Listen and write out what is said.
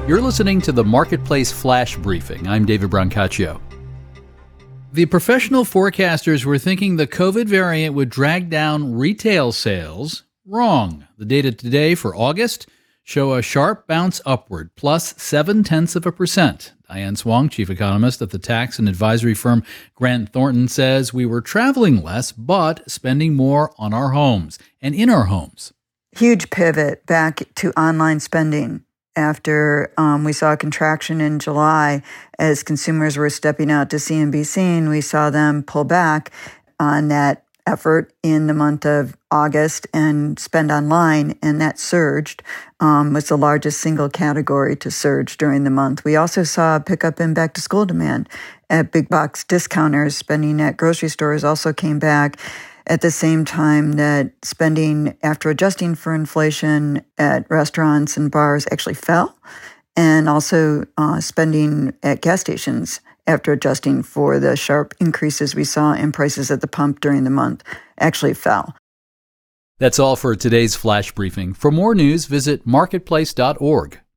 You're listening to the Marketplace Flash Briefing. I'm David Brancaccio. The professional forecasters were thinking the COVID variant would drag down retail sales. Wrong. The data today for August show a sharp bounce upward, plus 0.7%. Diane Swong, chief economist at the tax and advisory firm Grant Thornton, says we were traveling less, but spending more on our homes and in our homes. Huge pivot back to online spending after we saw a contraction in July as consumers were stepping out to see and be seen. We saw them pull back on that effort in the month of August and spend online, and that surged, was the largest single category to surge during the month. We also saw a pickup in back-to-school demand at big box discounters. Spending at grocery stores also came back at the same time that spending, after adjusting for inflation at restaurants and bars, actually fell, and also spending at gas stations after adjusting for the sharp increases we saw in prices at the pump during the month actually fell. That's all for today's Flash Briefing. For more news, visit marketplace.org.